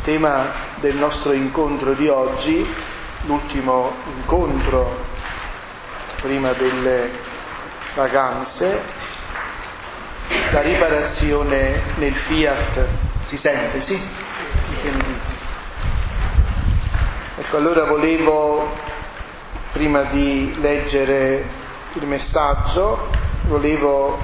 tema del nostro incontro di oggi, l'ultimo incontro prima delle vacanze, la riparazione nel Fiat. Si sente, sì? Mi sentite? Ecco, allora volevo, prima di leggere il messaggio, volevo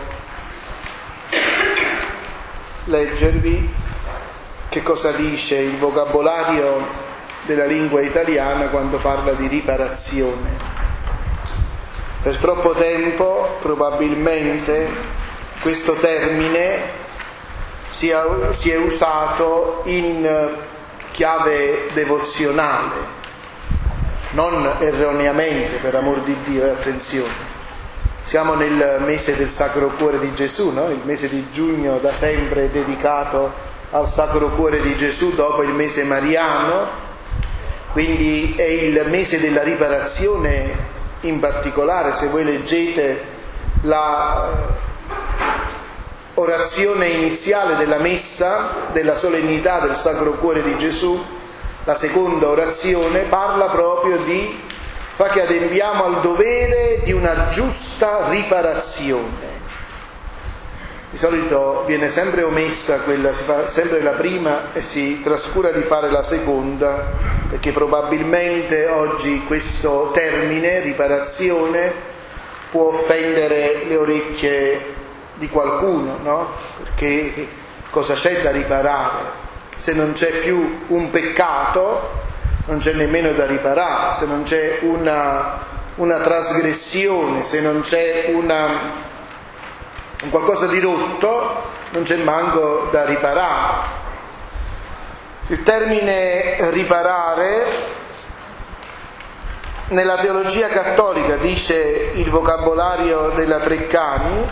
leggervi che cosa dice il vocabolario della lingua italiana quando parla di riparazione. Per troppo tempo probabilmente questo termine si è usato in chiave devozionale, non erroneamente, per amor di Dio, attenzione. Siamo nel mese del Sacro Cuore di Gesù, no? Il mese di giugno da sempre è dedicato al Sacro Cuore di Gesù dopo il mese mariano, quindi è il mese della riparazione. In particolare, se voi leggete la orazione iniziale della messa, della solennità del Sacro Cuore di Gesù, la seconda orazione parla proprio di fa che adempiamo al dovere di una giusta riparazione. Di solito viene sempre omessa quella, si fa sempre la prima e si trascura di fare la seconda, perché probabilmente oggi questo termine, riparazione, può offendere le orecchie di qualcuno, no? Perché cosa c'è da riparare? Se non c'è più un peccato, non c'è nemmeno da riparare. Se non c'è una trasgressione, se non c'è un qualcosa di rotto, non c'è manco da riparare. Il termine riparare nella teologia cattolica, dice il vocabolario della Treccani,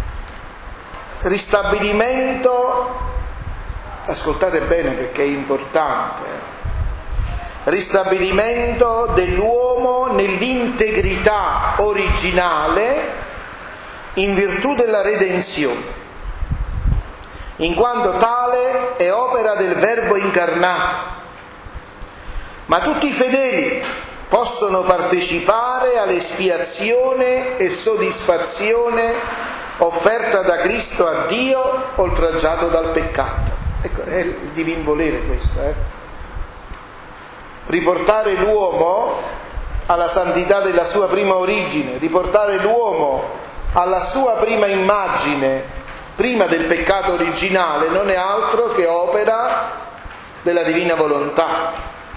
ristabilimento, ascoltate bene perché è importante, ristabilimento dell'uomo nell'integrità originale in virtù della redenzione, in quanto tale è opera del Verbo incarnato. Ma tutti i fedeli possono partecipare all'espiazione e soddisfazione offerta da Cristo a Dio, oltraggiato dal peccato. Ecco, è il divin volere questo, Riportare l'uomo alla santità della sua prima origine, riportare l'uomo alla sua prima immagine, prima del peccato originale, non è altro che opera della divina volontà,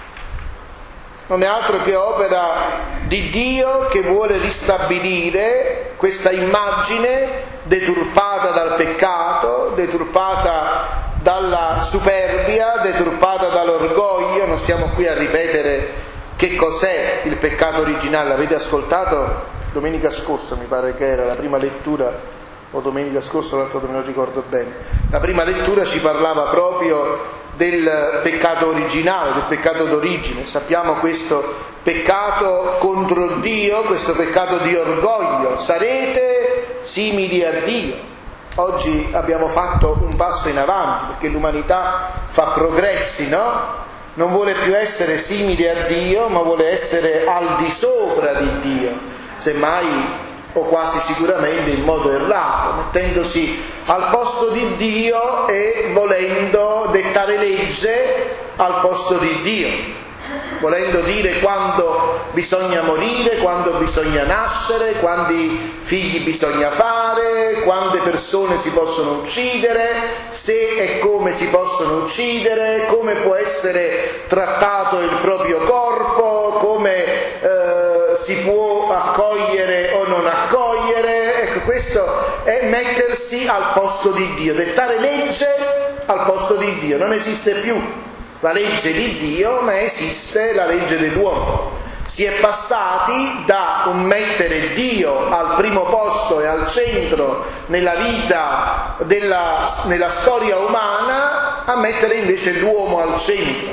non è altro che opera di Dio che vuole ristabilire questa immagine deturpata dal peccato, deturpata dalla superbia, deturpata dall'orgoglio. Non stiamo qui a ripetere che cos'è il peccato originale, l'avete ascoltato domenica scorsa, mi pare che era la prima lettura, o domenica scorsa, l'altra non ricordo bene. La prima lettura ci parlava proprio del peccato originale, del peccato d'origine. Sappiamo questo peccato contro Dio, questo peccato di orgoglio. Sarete simili a Dio. Oggi abbiamo fatto un passo in avanti, perché l'umanità fa progressi, no? Non vuole più essere simile a Dio, ma vuole essere al di sopra di Dio. Semmai, o quasi sicuramente in modo errato, mettendosi al posto di Dio e volendo dettare legge al posto di Dio, volendo dire quando bisogna morire, quando bisogna nascere, quanti figli bisogna fare, quante persone si possono uccidere, se e come si possono uccidere, come può essere trattato il proprio corpo, come si può accogliere o non accogliere. Ecco, questo è mettersi al posto di Dio, dettare legge al posto di Dio. Non esiste più la legge di Dio, ma esiste la legge dell'uomo. Si è passati da un mettere Dio al primo posto e al centro nella vita, nella storia umana, a mettere invece l'uomo al centro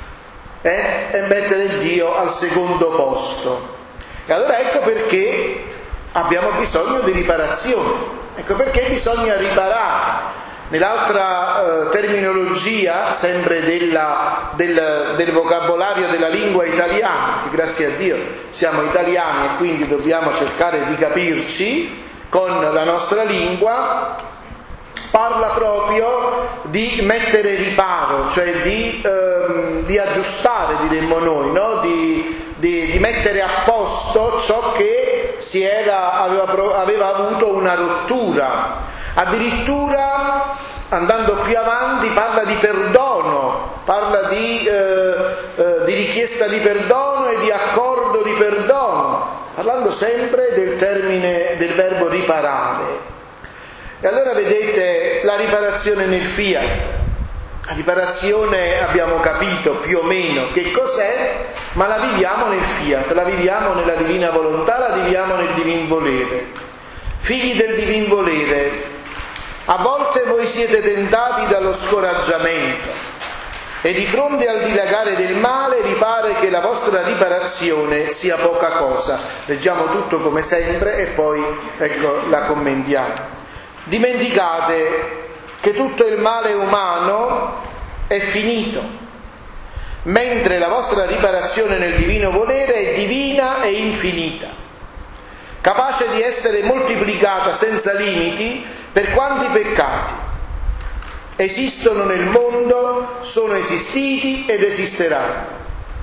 e mettere Dio al secondo posto. E allora ecco perché abbiamo bisogno di riparazione, ecco perché bisogna riparare. Nell'altra terminologia, sempre del vocabolario della lingua italiana, che grazie a Dio siamo italiani e quindi dobbiamo cercare di capirci con la nostra lingua, parla proprio di mettere riparo, cioè di aggiustare, diremmo noi, no? di mettere a posto ciò che aveva avuto una rottura. Addirittura, andando più avanti, parla di perdono, parla di richiesta di perdono e di accordo di perdono, parlando sempre del termine del verbo riparare. E allora vedete la riparazione nel fiat. La riparazione abbiamo capito più o meno che cos'è, ma la viviamo nel fiat, la viviamo nella divina volontà, la viviamo nel divin volere. Figli del divin volere, a volte voi siete tentati dallo scoraggiamento e di fronte al dilagare del male vi pare che la vostra riparazione sia poca cosa. Leggiamo tutto come sempre e poi la commentiamo. Dimenticate che tutto il male umano è finito, mentre la vostra riparazione nel divino volere è divina e infinita, capace di essere moltiplicata senza limiti per quanti peccati esistono nel mondo, sono esistiti ed esisteranno.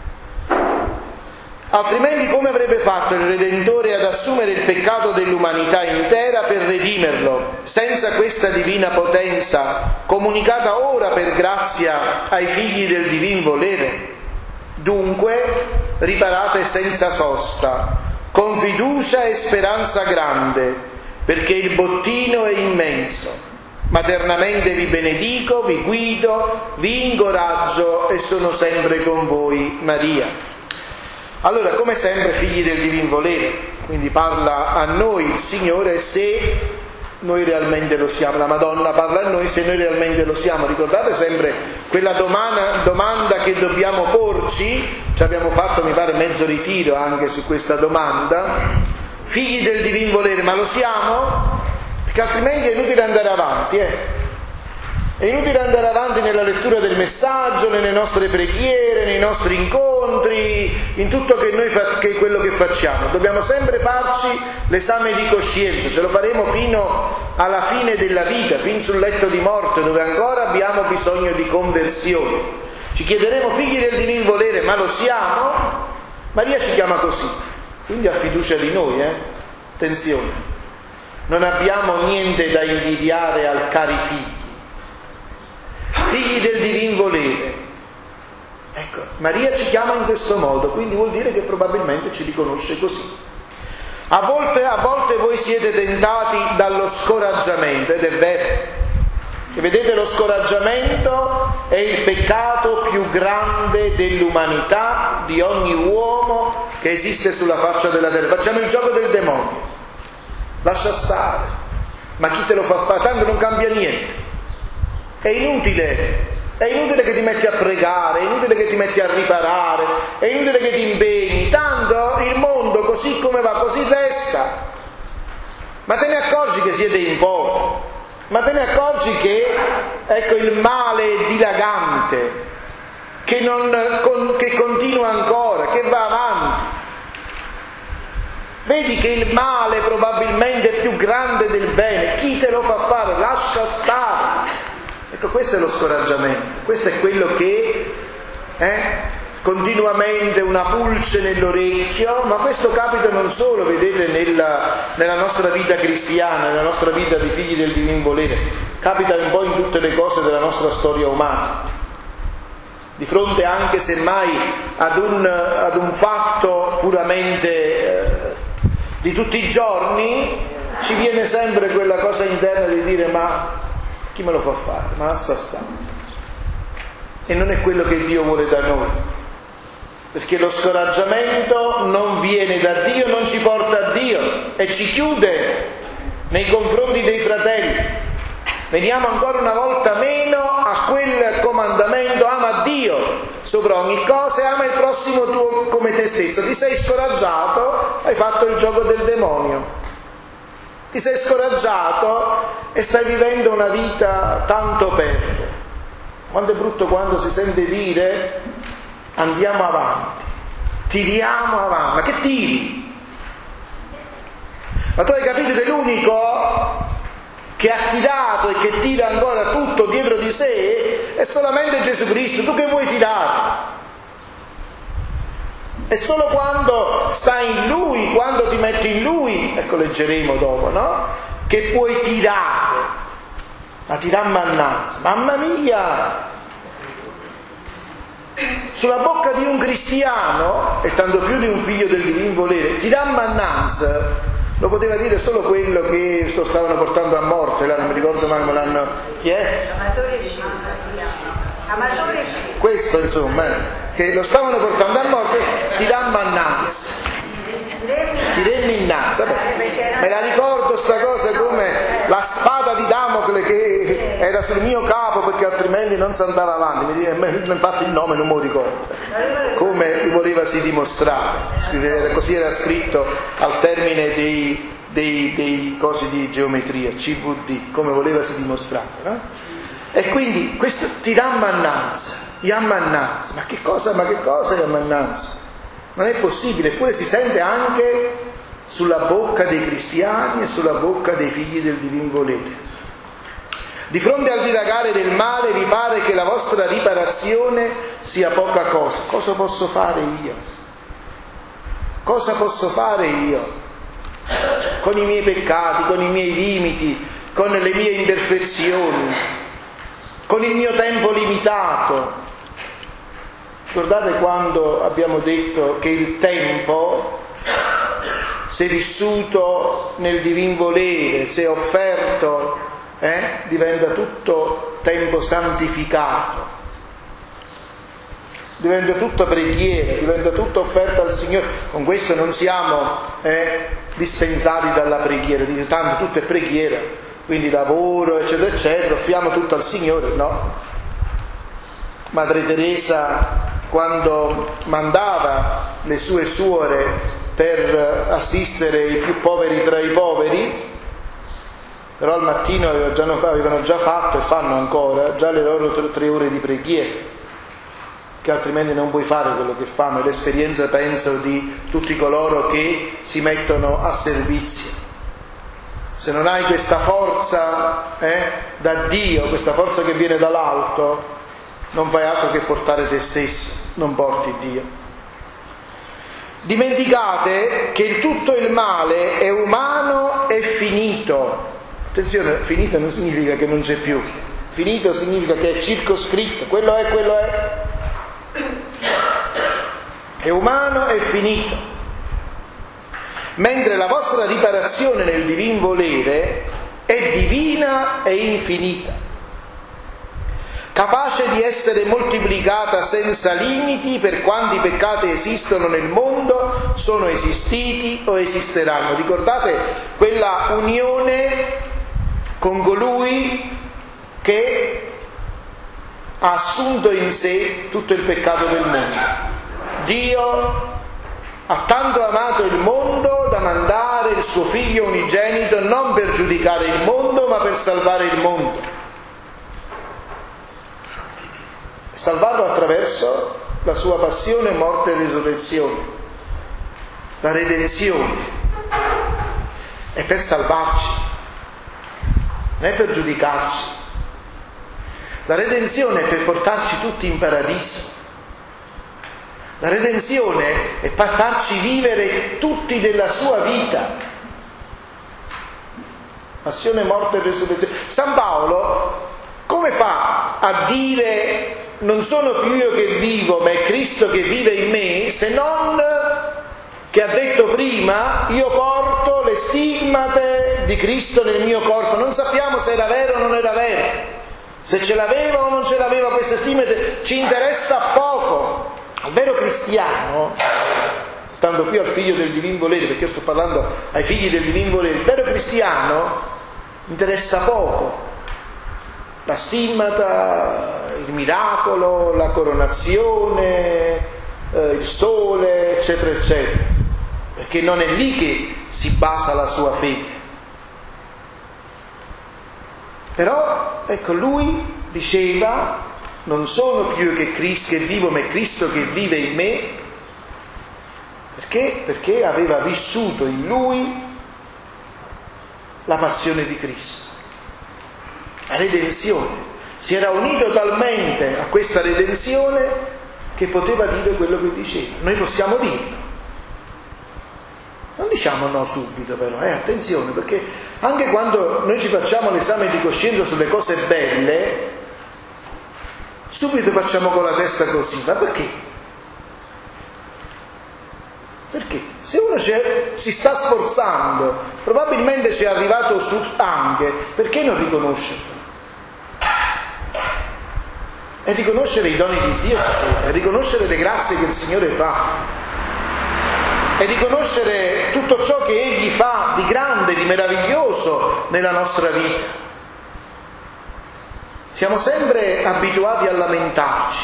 Altrimenti come avrebbe fatto il Redentore ad assumere il peccato dell'umanità intera per redimerlo, senza questa divina potenza comunicata ora per grazia ai figli del divin volere? Dunque riparate senza sosta, con fiducia e speranza grande, perché il bottino è immenso. Maternamente vi benedico, vi guido, vi incoraggio e sono sempre con voi, Maria. Allora, come sempre, figli del divin volere, quindi parla a noi il Signore se noi realmente lo siamo, la Madonna parla a noi se noi realmente lo siamo. Ricordate sempre quella domanda che dobbiamo porci? Ci abbiamo fatto, mi pare, mezzo ritiro anche su questa domanda. Figli del divin volere, ma lo siamo? Perché altrimenti è inutile andare avanti, È inutile andare avanti nella lettura del messaggio, nelle nostre preghiere, nei nostri incontri, in tutto che quello che facciamo. Dobbiamo sempre farci l'esame di coscienza, ce lo faremo fino alla fine della vita, fin sul letto di morte, dove ancora abbiamo bisogno di conversione. Ci chiederemo, figli del divin volere, ma lo siamo? Maria ci chiama così, quindi ha fiducia di noi, Attenzione, non abbiamo niente da invidiare al cari figli. Figli del divin volere. Ecco, Maria ci chiama in questo modo, quindi vuol dire che probabilmente ci riconosce così. A volte voi siete tentati dallo scoraggiamento, ed è vero. E vedete, lo scoraggiamento è il peccato più grande dell'umanità, di ogni uomo che esiste sulla faccia della terra. Facciamo il gioco del demonio. Lascia stare. Ma chi te lo fa fare? Tanto non cambia niente. È inutile che ti metti a pregare, è inutile che ti metti a riparare, è inutile che ti impegni, tanto il mondo così come va, così resta. Ma te ne accorgi che siete in poco? Ma te ne accorgi che, il male è dilagante, che continua ancora, che va avanti? Vedi che il male probabilmente è più grande del bene. Chi te lo fa fare? Lascia stare. Ecco, questo è lo scoraggiamento, questo è quello che continuamente una pulce nell'orecchio, ma questo capita non solo, vedete, nella nostra vita cristiana, nella nostra vita di figli del divin volere, capita un po' in tutte le cose della nostra storia umana. Di fronte anche semmai ad un fatto puramente di tutti i giorni, ci viene sempre quella cosa interna di dire: ma chi me lo fa fare? Ma lascia stare. E non è quello che Dio vuole da noi, perché lo scoraggiamento non viene da Dio, non ci porta a Dio e ci chiude nei confronti dei fratelli. Veniamo ancora una volta meno a quel comandamento: ama Dio sopra ogni cosa e ama il prossimo tuo come te stesso. Ti sei scoraggiato, hai fatto il gioco del demonio. Ti sei scoraggiato e stai vivendo una vita tanto per. Quanto è brutto quando si sente dire andiamo avanti, tiriamo avanti. Ma che tiri? Ma tu hai capito che l'unico che ha tirato e che tira ancora tutto dietro di sé è solamente Gesù Cristo. Tu che vuoi tirare? È solo quando stai in Lui, quando ti metti in Lui, ecco leggeremo dopo, no? Che puoi tirare, ma tiramannanza, mamma mia! Sulla bocca di un cristiano, e tanto più di un figlio del divin volere, tiramannanza lo poteva dire solo quello che lo stavano portando a morte, là non mi ricordo mai come l'hanno. Chi è? Amatore Sci. Questo insomma, che lo stavano portando a morte, tiramannanza. Tiremmi innanzi, me la ricordo sta cosa come la spada di Damocle che era sul mio capo perché altrimenti non si andava avanti. Infatti il nome non me lo ricordo, come volevasi dimostrare, così era scritto al termine dei cosi di geometria, CVD, come volevasi dimostrare, no? E quindi questo tiramannanza, yammannanza, ma che cosa è yammannanza? Non è possibile, eppure si sente anche sulla bocca dei cristiani e sulla bocca dei figli del divin volere. Di fronte al dilagare del male vi pare che la vostra riparazione sia poca cosa. Cosa posso fare io? Cosa posso fare io? Con i miei peccati, con i miei limiti, con le mie imperfezioni, con il mio tempo limitato. Ricordate quando abbiamo detto che il tempo, se vissuto nel divin volere, se offerto, diventa tutto tempo santificato, diventa tutto preghiera, diventa tutto offerta al Signore. Con questo non siamo dispensati dalla preghiera, dice tanto tutto è preghiera, quindi lavoro eccetera eccetera, offriamo tutto al Signore. No. Madre Teresa, quando mandava le sue suore per assistere i più poveri tra i poveri, però al mattino avevano già fatto e fanno ancora già le loro 3 ore di preghiera, che altrimenti non puoi fare quello che fanno. È l'esperienza, penso, di tutti coloro che si mettono a servizio. Se non hai questa forza da Dio, questa forza che viene dall'alto, non fai altro che portare te stesso, non porti Dio. Dimenticate che tutto il male è umano e finito. Attenzione, finito non significa che non c'è più, finito significa che è circoscritto, quello è. È umano e finito. Mentre la vostra riparazione nel divin volere è divina e infinita, capace di essere moltiplicata senza limiti per quanti peccati esistono nel mondo, sono esistiti o esisteranno. Ricordate quella unione con colui che ha assunto in sé tutto il peccato del mondo. Dio ha tanto amato il mondo da mandare il suo figlio unigenito non per giudicare il mondo ma per salvare il mondo. Salvarlo attraverso la sua passione, morte e risurrezione. La redenzione è per salvarci, non è per giudicarci. La redenzione è per portarci tutti in paradiso. La redenzione è per farci vivere tutti della sua vita. Passione, morte e risurrezione. San Paolo come fa a dire non sono più io che vivo, ma è Cristo che vive in me, se non che ha detto prima io porto le stimmate di Cristo nel mio corpo. Non sappiamo se era vero o non era vero, se ce l'aveva o non ce l'aveva queste stimmate, ci interessa poco. Al vero cristiano, tanto più al figlio del divin volere, perché io sto parlando ai figli del divin volere, il vero cristiano interessa poco la stimmata, il miracolo, la coronazione, il sole, eccetera eccetera, perché non è lì che si basa la sua fede. Però, ecco, lui diceva: non sono più io che vivo, ma è Cristo che vive in me. Perché? Perché aveva vissuto in lui la passione di Cristo, la redenzione. Si era unito talmente a questa redenzione che poteva dire quello che diceva. Noi possiamo dirlo. Non diciamo no subito però, attenzione, perché anche quando noi ci facciamo l'esame di coscienza sulle cose belle, subito facciamo con la testa così. Ma perché? Perché? Se uno si sta sforzando, probabilmente ci è arrivato su anche, perché non riconoscerlo? E riconoscere i doni di Dio, sapete, e riconoscere le grazie che il Signore fa, e riconoscere tutto ciò che Egli fa di grande, di meraviglioso nella nostra vita. Siamo sempre abituati a lamentarci.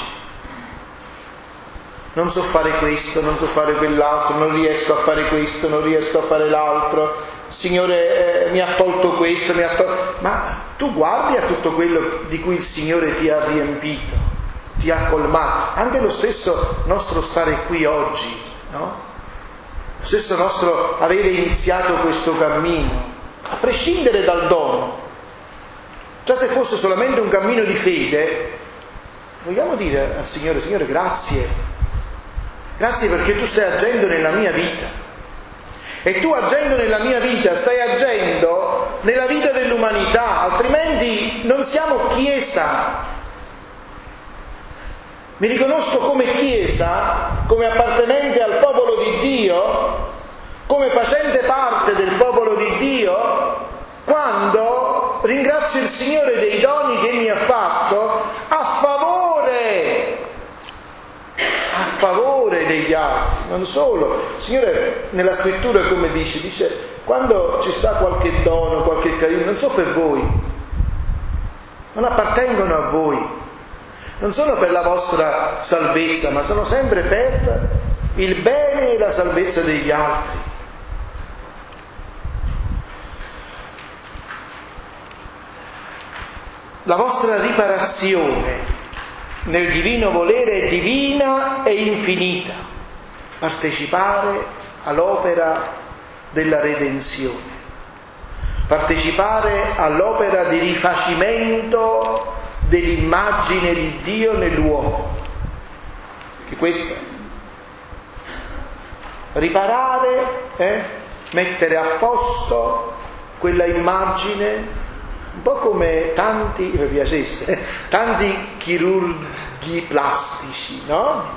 Non so fare questo, non so fare quell'altro, non riesco a fare questo, non riesco a fare l'altro. Il Signore mi ha tolto questo, ma tu guardi a tutto quello di cui il Signore ti ha riempito, ti ha colmato. Anche lo stesso nostro stare qui oggi, no? Lo stesso nostro avere iniziato questo cammino, a prescindere dal dono. Già se fosse solamente un cammino di fede, vogliamo dire al Signore: Signore, grazie. Grazie perché tu stai agendo nella mia vita. E tu agendo nella mia vita stai agendo nella vita dell'umanità, altrimenti non siamo Chiesa. Mi riconosco come Chiesa, come appartenente al popolo di Dio, come facente parte del popolo di Dio, quando ringrazio il Signore dei doni che mi ha fatto a favore degli altri. Non solo, il Signore nella scrittura come dice quando ci sta qualche dono, qualche carino, non so per voi, non appartengono a voi, non sono per la vostra salvezza, ma sono sempre per il bene e la salvezza degli altri. La vostra riparazione nel divino volere è divina e infinita. Partecipare all'opera della redenzione, partecipare all'opera di rifacimento dell'immagine di Dio nell'uomo. Che questo è riparare, mettere a posto quella immagine, un po' come tanti chirurghi plastici, no?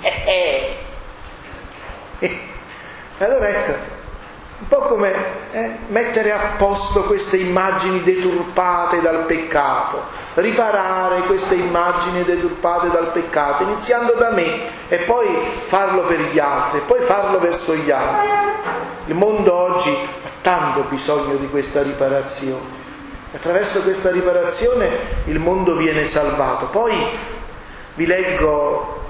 Allora ecco, un po' come mettere a posto queste immagini deturpate dal peccato, riparare queste immagini deturpate dal peccato, iniziando da me e poi farlo per gli altri e poi farlo verso gli altri. Il mondo oggi ha tanto bisogno di questa riparazione. Attraverso questa riparazione il mondo viene salvato. Poi vi leggo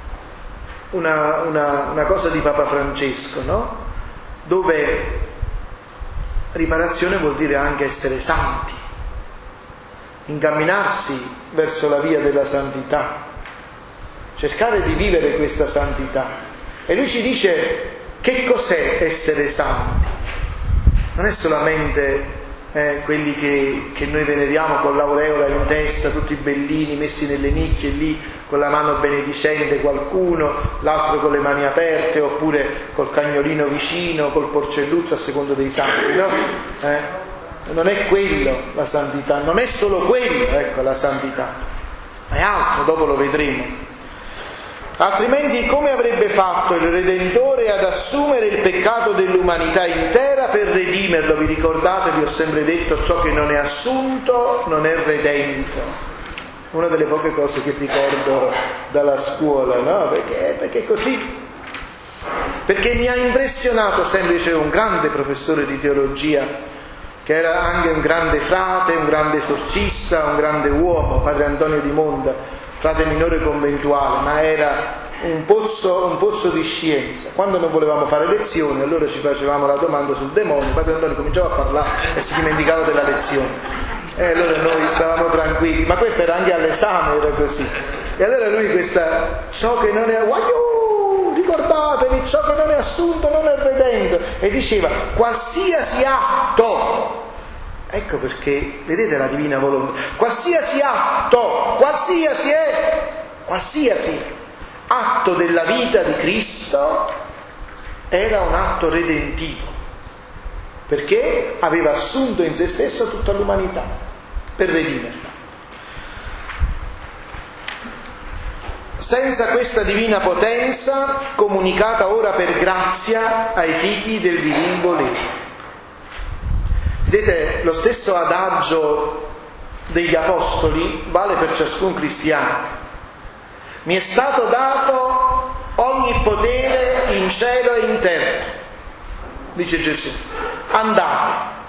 una cosa di Papa Francesco, no? Dove riparazione vuol dire anche essere santi, incamminarsi verso la via della santità, cercare di vivere questa santità. E lui ci dice che cos'è essere santi. Non è solamente quelli che noi veneriamo con l'aureola in testa, tutti bellini, messi nelle nicchie lì, con la mano benedicente qualcuno, l'altro con le mani aperte, oppure col cagnolino vicino, col porcelluccio a secondo dei santi, no? Non è quello la santità, non è solo quello, ecco, la santità, ma è altro, dopo lo vedremo. Altrimenti come avrebbe fatto il Redentore ad assumere il peccato dell'umanità intera per redimerlo? Vi ricordate, vi ho sempre detto, ciò che non è assunto non è redento. Una delle poche cose che ricordo dalla scuola, no? Perché è così. Perché mi ha impressionato sempre, c'era un grande professore di teologia, che era anche un grande frate, un grande esorcista, un grande uomo, padre Antonio di Monda, frate minore conventuale, ma era un pozzo di scienza. Quando non volevamo fare lezioni, allora ci facevamo la domanda sul demonio, padre Antonio cominciava a parlare e si dimenticava della lezione. E allora noi stavamo tranquilli, ma questo era anche all'esame, era così. E allora lui ciò che non è, ricordatevi, ciò che non è assunto non è redento, e diceva qualsiasi atto, ecco perché, vedete la divina volontà, qualsiasi atto, qualsiasi atto della vita di Cristo era un atto redentivo, perché aveva assunto in se stesso tutta l'umanità per redimerla. Senza questa divina potenza, comunicata ora per grazia ai figli del divin volere. Vedete, lo stesso adagio degli apostoli vale per ciascun cristiano. Mi è stato dato ogni potere in cielo e in terra, dice Gesù. Andate.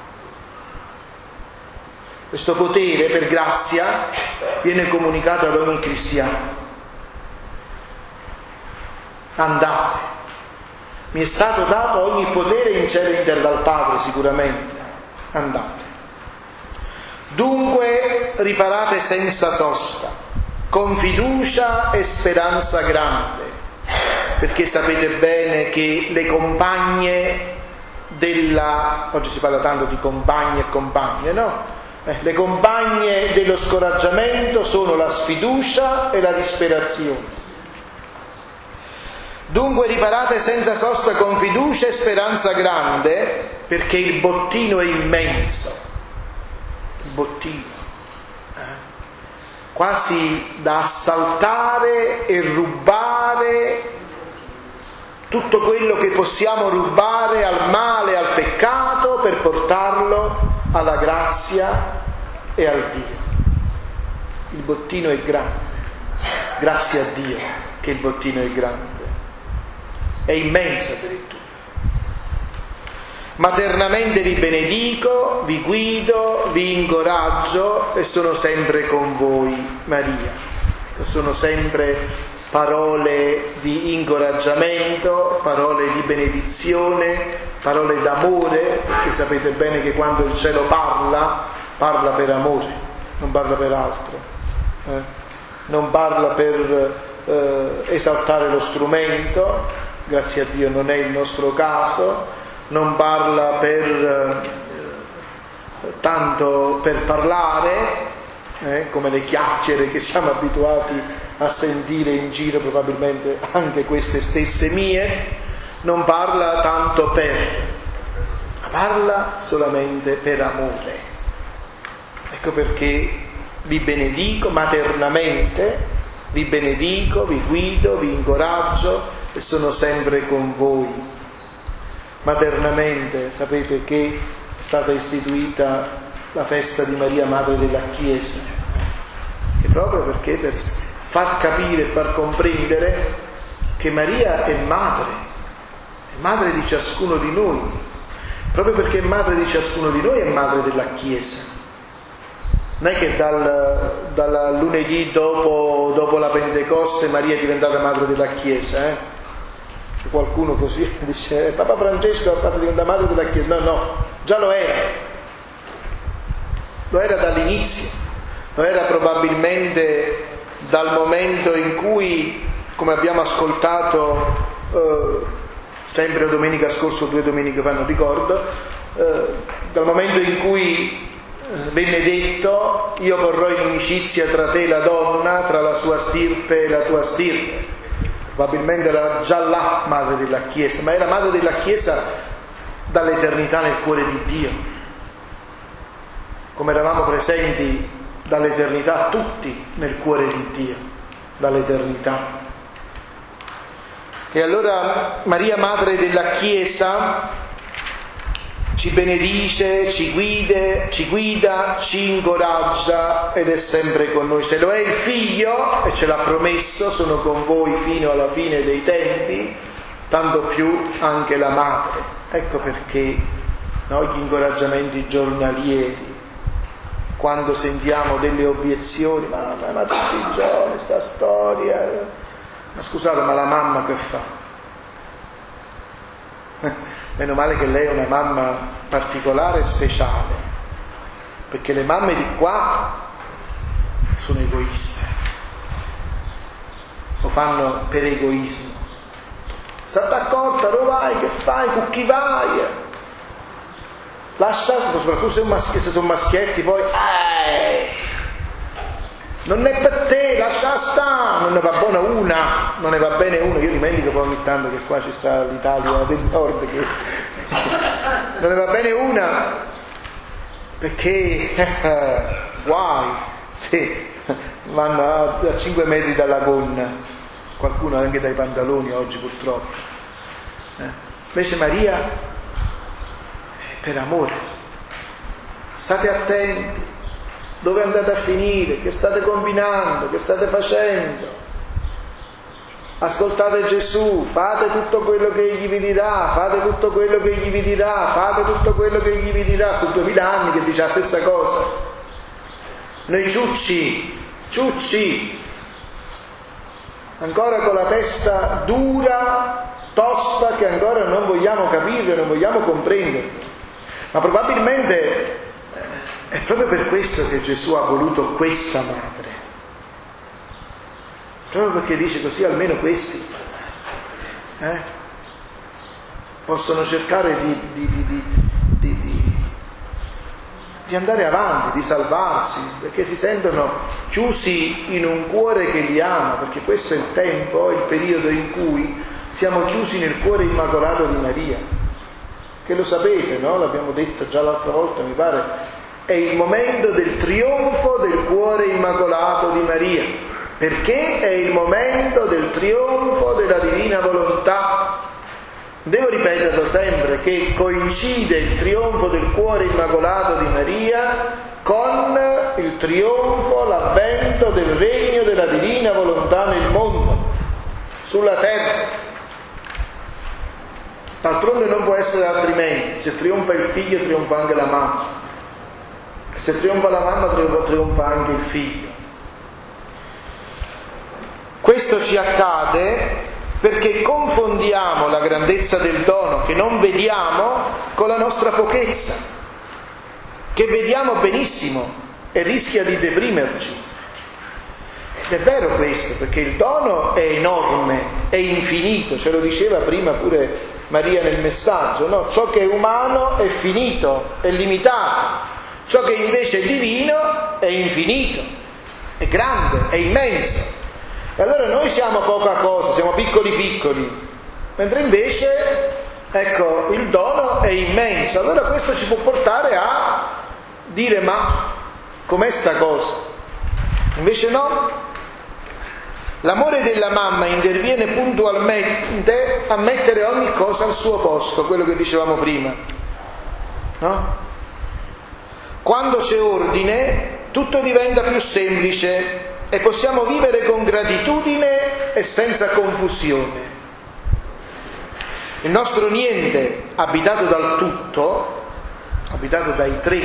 Questo potere per grazia viene comunicato ad ogni cristiano. Andate. Mi è stato dato ogni potere in cielo e in terra dal Padre, sicuramente. Andate. Dunque riparate senza sosta, con fiducia e speranza grande, perché sapete bene che le compagne oggi si parla tanto di compagni e compagne, no? Le compagne dello scoraggiamento sono la sfiducia e la disperazione. Dunque riparate senza sosta con fiducia e speranza grande, perché il bottino è immenso. Il bottino, quasi da assaltare e rubare tutto quello che possiamo rubare al male, al peccato, per portarlo alla grazia e al Dio. Il bottino è grande, grazie a Dio che il bottino è grande. È immenso addirittura. Maternamente vi benedico, vi guido, vi incoraggio e sono sempre con voi, Maria. Sono sempre parole di incoraggiamento, parole di benedizione, parole d'amore, perché sapete bene che quando il cielo parla per amore, non parla per altro, non parla per esaltare lo strumento, grazie a Dio non è il nostro caso, non parla tanto per parlare, come le chiacchiere che siamo abituati a sentire in giro, probabilmente anche queste stesse mie, non parla tanto ma parla solamente per amore. Ecco perché vi benedico maternamente, vi benedico, vi guido, vi incoraggio e sono sempre con voi. Maternamente, sapete che è stata istituita la festa di Maria Madre della Chiesa, e proprio perché per far capire e far comprendere che Maria è madre di ciascuno di noi, proprio perché è madre di ciascuno di noi è madre della Chiesa. Non è che dal lunedì dopo la Pentecoste Maria è diventata madre della Chiesa, Qualcuno così dice Papa Francesco ha fatto diventare madre della Chiesa. No, già lo era dall'inizio, lo era probabilmente dal momento in cui, come abbiamo ascoltato sempre domenica scorsa, 2 domeniche fa, non ricordo, dal momento in cui venne detto: io porrò in inimicizia tra te e la donna, tra la sua stirpe e la tua stirpe. Probabilmente era già là madre della Chiesa, ma era madre della Chiesa dall'eternità nel cuore di Dio, come eravamo presenti dall'eternità tutti nel cuore di Dio, dall'eternità. E allora Maria Madre della Chiesa ci benedice, ci guida, ci incoraggia ed è sempre con noi. Se lo è il Figlio, e ce l'ha promesso, sono con voi fino alla fine dei tempi, tanto più anche la Madre. Ecco perché gli incoraggiamenti giornalieri, quando sentiamo delle obiezioni, ma tutti i giorni sta storia, ma scusate, ma la mamma che fa? Meno male che lei è una mamma particolare e speciale, perché le mamme di qua sono egoiste, lo fanno per egoismo. State accorta, dove vai, che fai, con chi vai? Lascia, soprattutto se sono maschietti, poi non è per te, lascia sta, non ne va buona una, non ne va bene una. Io dimentico poi ogni tanto che qua ci sta l'Italia del Nord, che non ne va bene una, perché guai se vanno a 5 metri dalla gonna, qualcuno anche dai pantaloni oggi purtroppo. Invece Maria è per amore. State attenti dove andate a finire, che state combinando, che state facendo. Ascoltate Gesù, fate tutto quello che egli vi dirà, fate tutto quello che egli vi dirà, fate tutto quello che egli vi dirà. Su 2000 anni che dice la stessa cosa. Noi ciucci, ancora con la testa dura, tosta, che ancora non vogliamo capire, non vogliamo comprendere. Ma probabilmente è proprio per questo che Gesù ha voluto questa madre, proprio perché dice così almeno questi possono cercare di andare avanti, di salvarsi, perché si sentono chiusi in un cuore che li ama, perché questo è il tempo, il periodo in cui siamo chiusi nel cuore immacolato di Maria, che lo sapete, no? L'abbiamo detto già l'altra volta, mi pare. È il momento del trionfo del cuore immacolato di Maria, perché è il momento del trionfo della divina volontà. Devo ripeterlo sempre, che coincide il trionfo del cuore immacolato di Maria con il trionfo, l'avvento del regno della divina volontà nel mondo, sulla terra. D'altronde non può essere altrimenti. Se trionfa il figlio, trionfa anche la mamma. Se trionfa la mamma, trionfa anche il figlio. Questo ci accade perché confondiamo la grandezza del dono che non vediamo con la nostra pochezza, che vediamo benissimo e rischia di deprimerci. Ed è vero questo, perché il dono è enorme, è infinito, ce lo diceva prima pure Maria nel messaggio, no? Ciò che è umano è finito, è limitato. Ciò che invece è divino è infinito, è grande, è immenso. E allora noi siamo poca cosa, siamo piccoli, mentre invece, ecco, il dono è immenso. Allora questo ci può portare a dire: ma com'è sta cosa? Invece no. L'amore della mamma interviene puntualmente a mettere ogni cosa al suo posto, quello che dicevamo prima, no? Quando c'è ordine, tutto diventa più semplice e possiamo vivere con gratitudine e senza confusione. Il nostro niente, abitato dal tutto, abitato dai tre,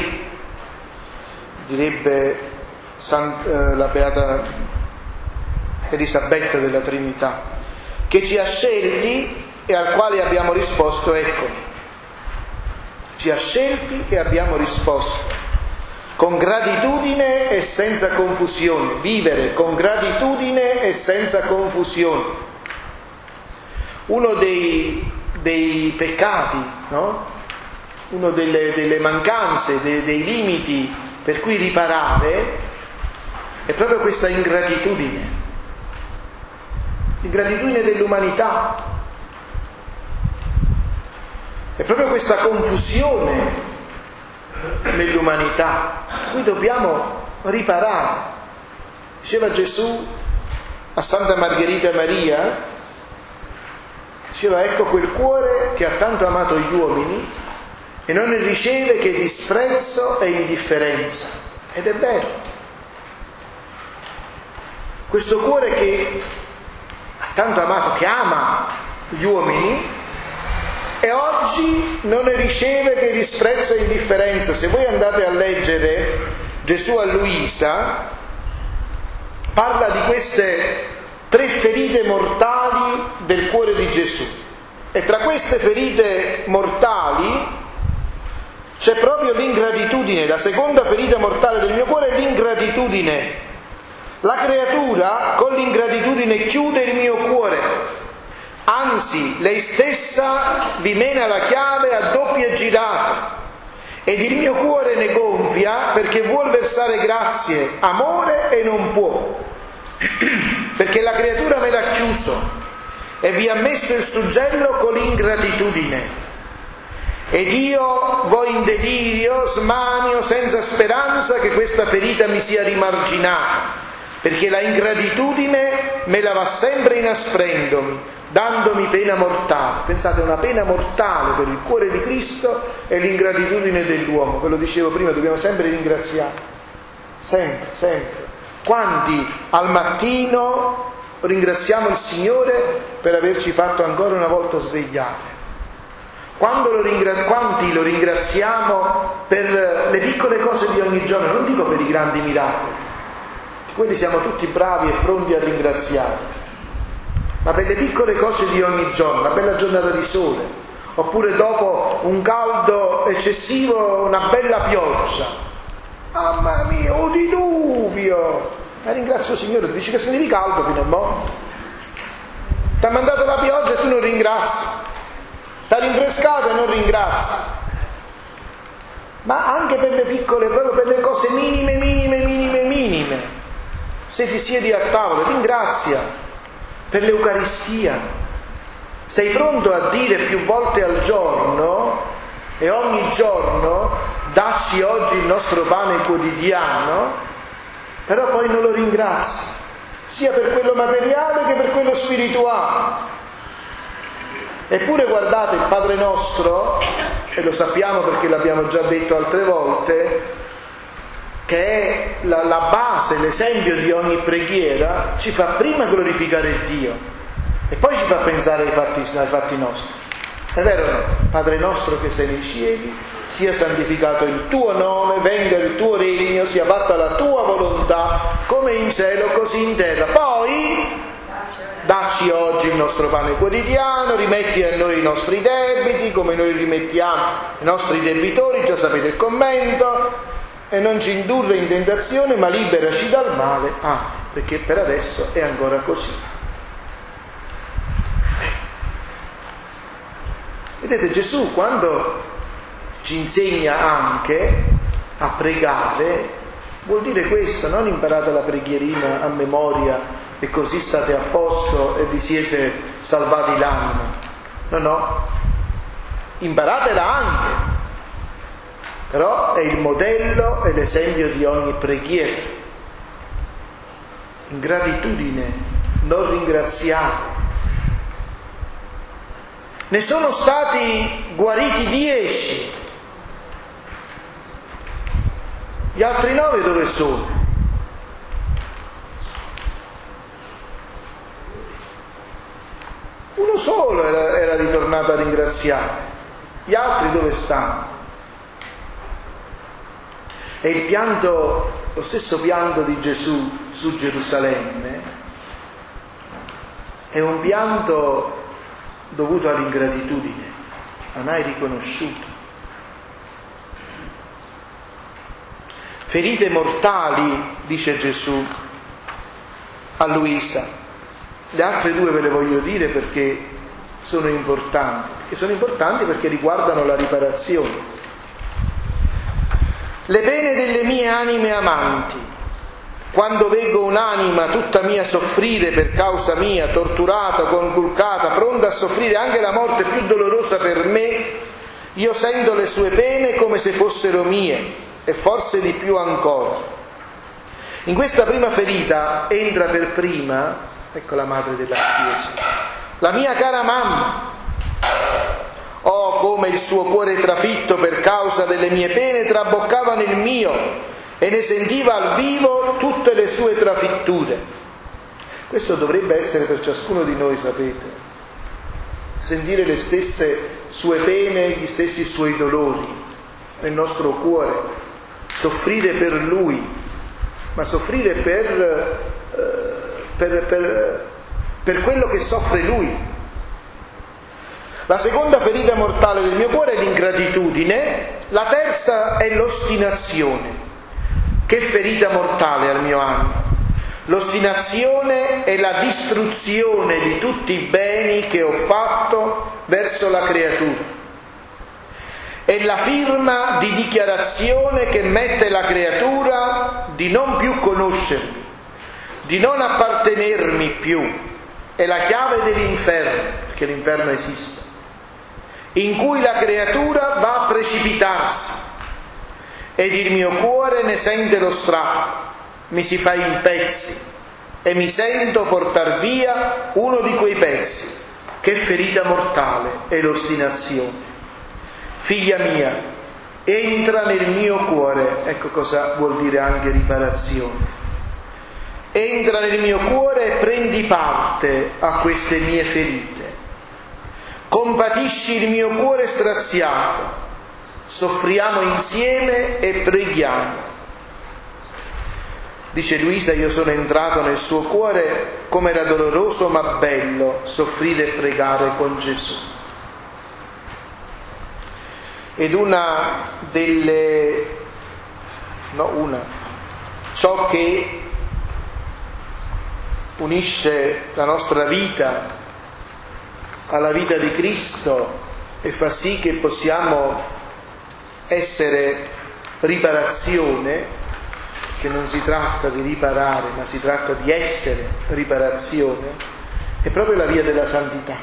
direbbe la beata Elisabetta della Trinità, che ci ha scelti e al quale abbiamo risposto eccomi. Ci ha scelti e abbiamo risposto. Con gratitudine e senza confusione, vivere con gratitudine e senza confusione. Uno dei peccati, no? Uno delle mancanze, dei limiti per cui riparare è proprio questa ingratitudine dell'umanità, è proprio questa confusione nell'umanità, cui dobbiamo riparare. Diceva Gesù a Santa Margherita Maria, diceva: ecco quel cuore che ha tanto amato gli uomini e non ne riceve che disprezzo e indifferenza. Ed è vero, questo cuore che ha tanto amato, che ama gli uomini, e oggi non ne riceve che disprezzo e indifferenza. Se voi andate a leggere Gesù a Luisa, parla di queste 3 ferite mortali del cuore di Gesù, e tra queste ferite mortali C'è proprio l'ingratitudine, la seconda ferita mortale del mio cuore è l'ingratitudine. La creatura con l'ingratitudine chiude il mio cuore, anzi lei stessa vi mena la chiave a doppia girata ed il mio cuore ne gonfia perché vuol versare grazie, amore e non può, perché la creatura me l'ha chiuso e vi ha messo il suggello con l'ingratitudine. Ed io vo in delirio, smanio, senza speranza che questa ferita mi sia rimarginata, perché la ingratitudine me la va sempre inasprendomi, dandomi pena mortale. Pensate, una pena mortale per il cuore di Cristo è l'ingratitudine dell'uomo. Ve lo dicevo prima, dobbiamo sempre ringraziare, sempre, sempre. Quanti al mattino ringraziamo il Signore per averci fatto ancora una volta svegliare? Quanti lo ringraziamo per le piccole cose di ogni giorno? Non dico per i grandi miracoli, quelli siamo tutti bravi e pronti a ringraziare, ma per le piccole cose di ogni giorno, una bella giornata di sole, oppure dopo un caldo eccessivo una bella pioggia. Mamma mia, un diluvio! Ma ringrazio il Signore, dici che sentivi caldo fino a mo'. Ti ha mandato la pioggia e tu non ringrazi. Ti ha rinfrescato e non ringrazi. Ma anche per le piccole, proprio per le cose minime. Se ti siedi a tavola, ringrazia. Per l'Eucaristia. Sei pronto a dire più volte al giorno e ogni giorno: dacci oggi il nostro pane quotidiano, però poi non lo ringrazi, sia per quello materiale che per quello spirituale. Eppure guardate, il Padre nostro, e lo sappiamo perché l'abbiamo già detto altre volte, che è la base, l'esempio di ogni preghiera, ci fa prima glorificare Dio e poi ci fa pensare ai fatti nostri. È vero o no? Padre nostro che sei nei cieli, sia santificato il tuo nome, venga il tuo regno, sia fatta la tua volontà, come in cielo così in terra. Poi dacci oggi il nostro pane quotidiano, rimetti a noi i nostri debiti come noi rimettiamo i nostri debitori, già sapete il commento, e non ci indurre in tentazione ma liberaci dal male. Perché per adesso è ancora così. Vedete, Gesù quando ci insegna anche a pregare vuol dire questo: non imparate la preghierina a memoria e così state a posto e vi siete salvati l'anima. No, imparatela anche, però è il modello e l'esempio di ogni preghiera. Ingratitudine, non ringraziare. Ne sono stati guariti 10, gli altri 9 dove sono? Uno solo era ritornato a ringraziare, gli altri dove stanno? E il pianto, lo stesso pianto di Gesù su Gerusalemme, è un pianto dovuto all'ingratitudine. Non hai riconosciuto. Ferite mortali, dice Gesù a Luisa. Le altre 2 ve le voglio dire perché sono importanti, perché riguardano la riparazione. Le pene delle mie anime amanti, quando veggo un'anima tutta mia soffrire per causa mia, torturata, conculcata, pronta a soffrire anche la morte più dolorosa per me, io sento le sue pene come se fossero mie, e forse di più ancora. In questa prima ferita entra per prima, ecco la madre della Chiesa, la mia cara mamma. Oh, come il suo cuore trafitto per causa delle mie pene traboccava nel mio e ne sentiva al vivo tutte le sue trafitture. Questo dovrebbe essere per ciascuno di noi, sapete, sentire le stesse sue pene, gli stessi suoi dolori nel nostro cuore, soffrire per Lui, ma soffrire per quello che soffre Lui. La seconda ferita mortale del mio cuore è l'ingratitudine, La terza è l'ostinazione. Che ferita mortale al mio animo. L'ostinazione è la distruzione di tutti i beni che ho fatto verso la creatura. È la firma di dichiarazione che mette la creatura di non più conoscermi, di non appartenermi più. È la chiave dell'inferno, perché l'inferno esiste, in cui la creatura va a precipitarsi ed il mio cuore ne sente lo strappo, mi si fa in pezzi e mi sento portar via uno di quei pezzi. Che ferita mortale è l'ostinazione. Figlia mia, entra nel mio cuore. Ecco cosa vuol dire anche riparazione. Entra nel mio cuore e prendi parte a queste mie ferite. Compatisci il mio cuore straziato. Soffriamo insieme e preghiamo. Dice Luisa, io sono entrato nel suo cuore, come era doloroso ma bello soffrire e pregare con Gesù. Ed ciò che unisce la nostra vita alla vita di Cristo e fa sì che possiamo essere riparazione, che non si tratta di riparare, ma si tratta di essere riparazione, è proprio la via della santità.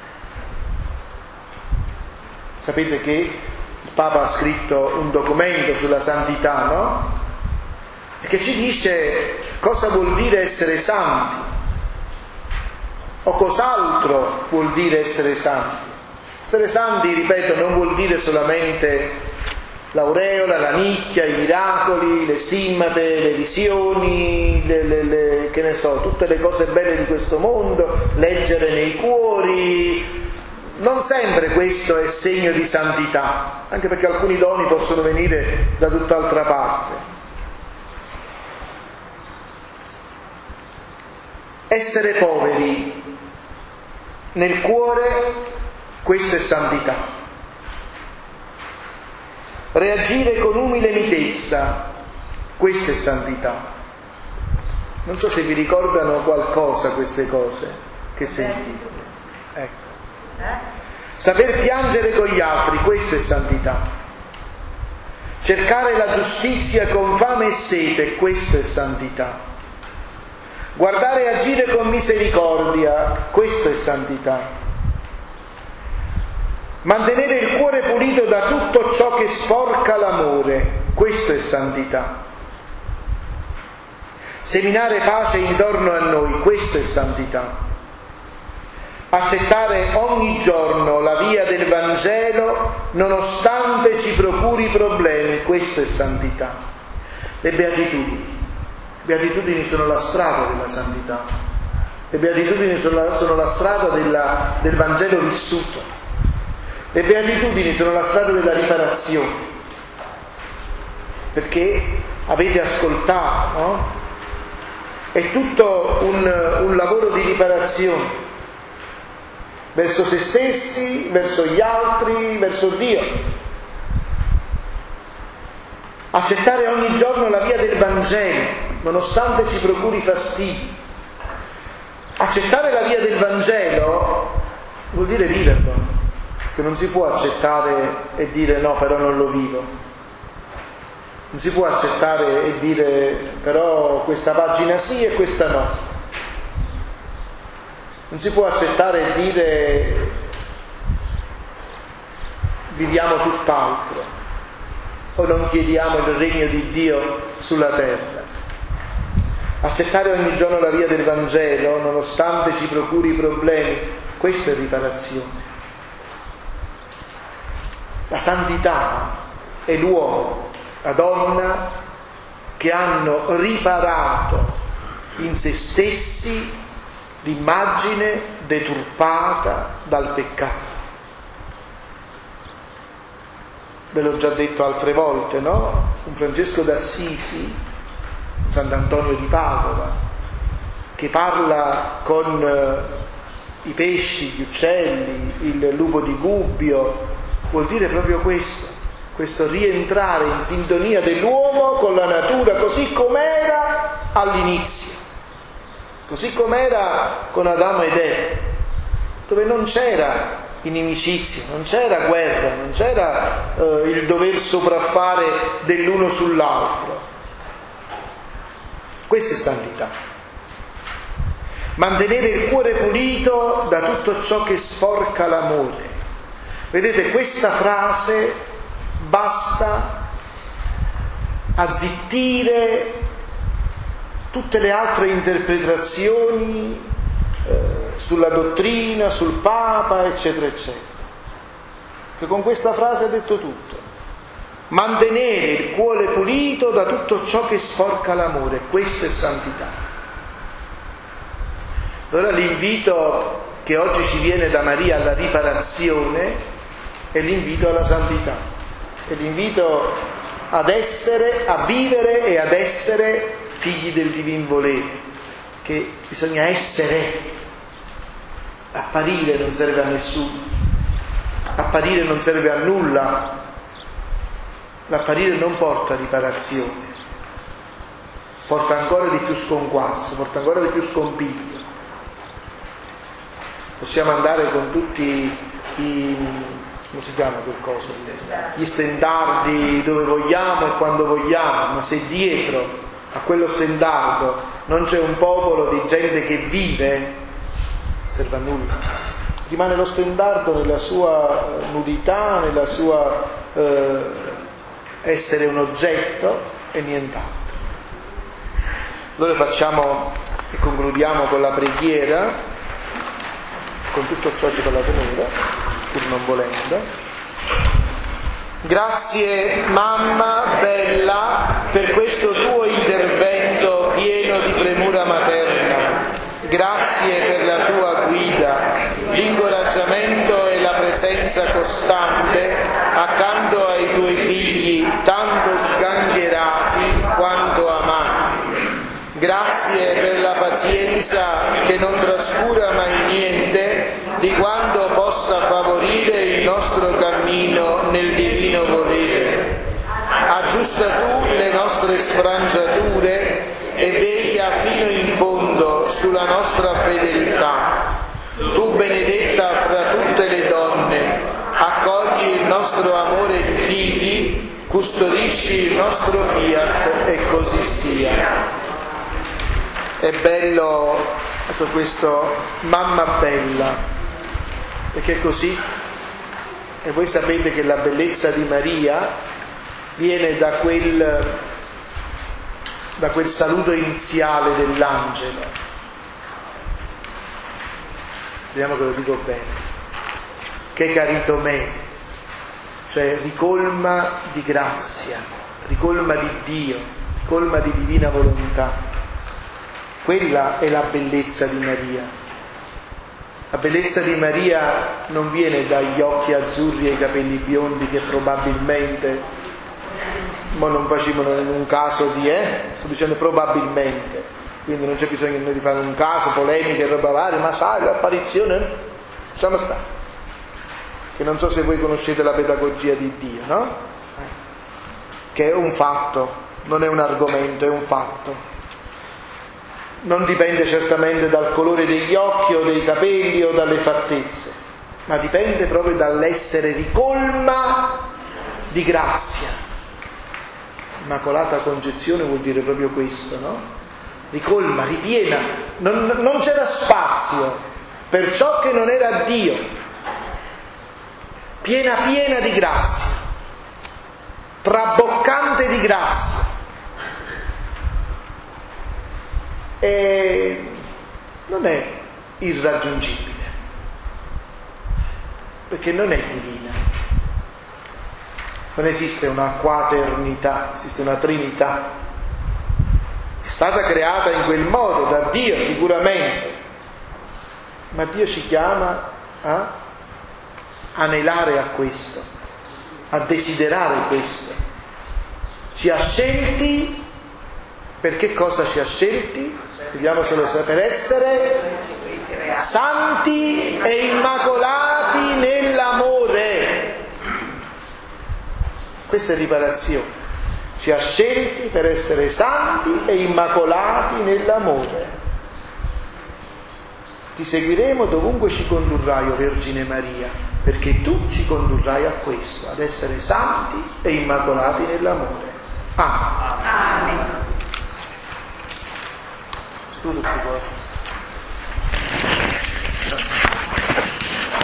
Sapete che il Papa ha scritto un documento sulla santità, no? E che ci dice cosa vuol dire essere santi, o cos'altro vuol dire essere santi. Essere santi, ripeto, non vuol dire solamente l'aureola, la nicchia, i miracoli, le stimmate, le visioni, che ne so, tutte le cose belle di questo mondo, leggere nei cuori. Non sempre questo è segno di santità, anche perché alcuni doni possono venire da tutt'altra parte. Essere poveri nel cuore, questo è santità. Reagire con umile mitezza, questa è santità. Non so se vi ricordano qualcosa queste cose che sentite. Ecco. Saper piangere con gli altri, questa è santità. Cercare la giustizia con fame e sete, questa è santità. Guardare e agire con misericordia, questa è santità. Mantenere il cuore pulito da tutto ciò che sporca l'amore, questo è santità. Seminare pace intorno a noi, questo è santità. Accettare ogni giorno la via del Vangelo nonostante ci procuri problemi, questo è santità. Le beatitudini. Le beatitudini sono la strada della santità. Le beatitudini sono la strada del Vangelo vissuto. Le beatitudini sono la strada della riparazione, perché avete ascoltato, no? È tutto un lavoro di riparazione verso se stessi, verso gli altri, verso Dio. Accettare ogni giorno la via del Vangelo, nonostante ci procuri fastidi. Accettare la via del Vangelo vuol dire viverlo. Che non si può accettare e dire no, però non lo vivo. Non si può accettare e dire però questa pagina sì e questa no. Non si può accettare e dire viviamo tutt'altro o non chiediamo il regno di Dio sulla terra. Accettare ogni giorno la via del Vangelo, nonostante ci procuri problemi, questa è riparazione. La santità è l'uomo, la donna che hanno riparato in se stessi l'immagine deturpata dal peccato. Ve l'ho già detto altre volte, no? Un Francesco d'Assisi, Sant'Antonio di Padova, che parla con i pesci, gli uccelli, il lupo di Gubbio, vuol dire proprio questo questo rientrare in sintonia dell'uomo con la natura così com'era all'inizio, così com'era con Adamo ed Eva, dove non c'era inimicizia, non c'era guerra, non c'era il dover sopraffare dell'uno sull'altro. Questa è santità. Mantenere il cuore pulito da tutto ciò che sporca l'amore. Vedete, questa frase basta a zittire tutte le altre interpretazioni sulla dottrina, sul Papa, eccetera, eccetera. Che con questa frase ha detto tutto. Mantenere il cuore pulito da tutto ciò che sporca l'amore, questa è santità. Allora l'invito che oggi ci viene da Maria alla riparazione è l'invito alla santità. È l'invito ad essere, a vivere e ad essere figli del divin volere, che bisogna essere. Apparire non serve a nessuno, apparire non serve a nulla, l'apparire non porta riparazione, porta ancora di più sconquasso, porta ancora di più scompiglio. Possiamo andare con tutti come si chiama quel coso? Gli stendardi dove vogliamo e quando vogliamo, ma se dietro a quello stendardo non c'è un popolo di gente che vive, serve a nulla. Rimane lo stendardo nella sua nudità, nella sua essere un oggetto e nient'altro. Allora facciamo e concludiamo con la preghiera, con tutto ciò ci parlate ora, pur non volendo. Grazie mamma bella per questo tuo intervento pieno di premura materna. Grazie per la tua guida, l'incoraggiamento e la presenza costante accanto ai tuoi figli, tanto sgangherati quanto amati. Grazie per la pazienza che non trascura mai niente di quanto possa favorire il nostro cammino nel divino volere. Aggiusta tu le nostre sfrangiature e veglia fino in fondo sulla nostra fedeltà. Tu, benedetta fra tutte le donne, accogli il nostro amore di figli, custodisci il nostro fiat e così sia. È bello ecco questo mamma bella, perché è così. E voi sapete che la bellezza di Maria viene da quel saluto iniziale dell'angelo. Vediamo che lo dico bene. Che caritomene, cioè ricolma di grazia, ricolma di Dio, ricolma di divina volontà. Quella è la bellezza di Maria. La bellezza di Maria non viene dagli occhi azzurri e i capelli biondi che probabilmente, ma non facevano in un caso di, sto dicendo probabilmente, quindi non c'è bisogno noi di fare un caso, polemiche e roba varia, ma sai, l'apparizione, lasciamo stare. Che non so se voi conoscete la pedagogia di Dio, no? Che è un fatto, non è un argomento, è un fatto. Non dipende certamente dal colore degli occhi o dei capelli o dalle fattezze, ma dipende proprio dall'essere ricolma di grazia. Immacolata concezione vuol dire proprio questo, no? Ricolma, ripiena, non c'era spazio per ciò che non era Dio, piena di grazia, traboccante di grazia. E non è irraggiungibile, perché non è divina. Non esiste una quaternità, esiste una trinità. È stata creata in quel modo da Dio sicuramente, ma Dio ci chiama a anelare a questo, a desiderare questo. Ci ha scelti, per che cosa ci ha scelti? Vediamo solo per essere santi e immacolati nell'amore. Questa è riparazione. Ci ha scelti per essere santi e immacolati nell'amore. Ti seguiremo dovunque ci condurrai, o Vergine Maria, perché tu ci condurrai a questo, ad essere santi e immacolati nell'amore. Amen. Amen. Scusa,